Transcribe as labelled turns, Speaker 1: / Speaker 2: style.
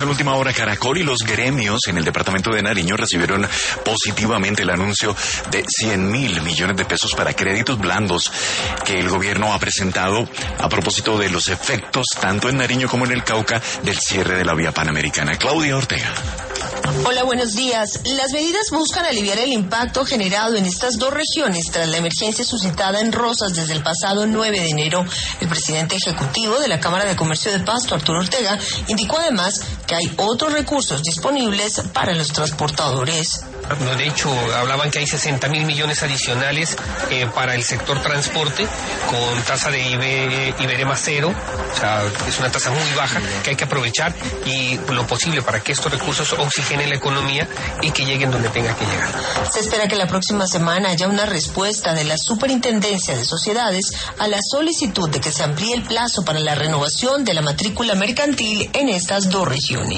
Speaker 1: En última hora, Caracol y los gremios en el departamento de Nariño recibieron positivamente el anuncio de 100.000 millones de pesos para créditos blandos que el gobierno ha presentado a propósito de los efectos, tanto en Nariño como en el Cauca, del cierre de la vía panamericana. Claudia Ortega.
Speaker 2: Hola, buenos días. Las medidas buscan aliviar el impacto generado en estas dos regiones tras la emergencia suscitada en Rosas desde el pasado 9 de enero. El presidente ejecutivo de la Cámara de Comercio de Pasto, Arturo Ortega, indicó además que hay otros recursos disponibles para los transportadores.
Speaker 3: De hecho, hablaban que hay 60.000 millones adicionales para el sector transporte con tasa de IBEREMA cero, o sea, es una tasa muy baja que hay que aprovechar y lo posible para que estos recursos oxigenen la economía y que lleguen donde tenga que llegar.
Speaker 2: Se espera que la próxima semana haya una respuesta de la Superintendencia de Sociedades a la solicitud de que se amplíe el plazo para la renovación de la matrícula mercantil en estas dos regiones.